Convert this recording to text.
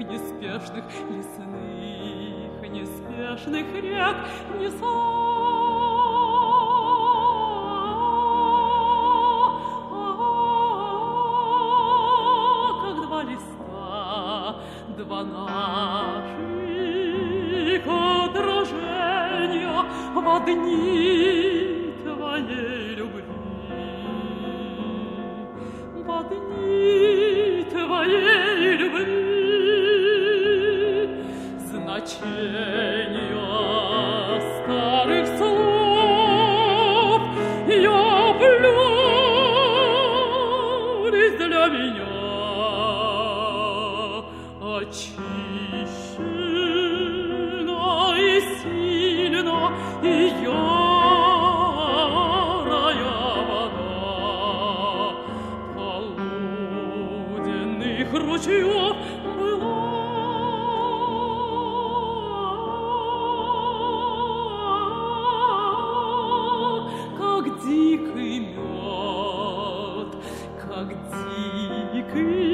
неспешных лесных, неспешных рек несла. Как два листа, два наших отражения в одни твоей любви. В одни твоей любви значения старых слов являлись для меня очищена и сильна и ярая вода полуденных ручьев была. Как дикий мед, как дикий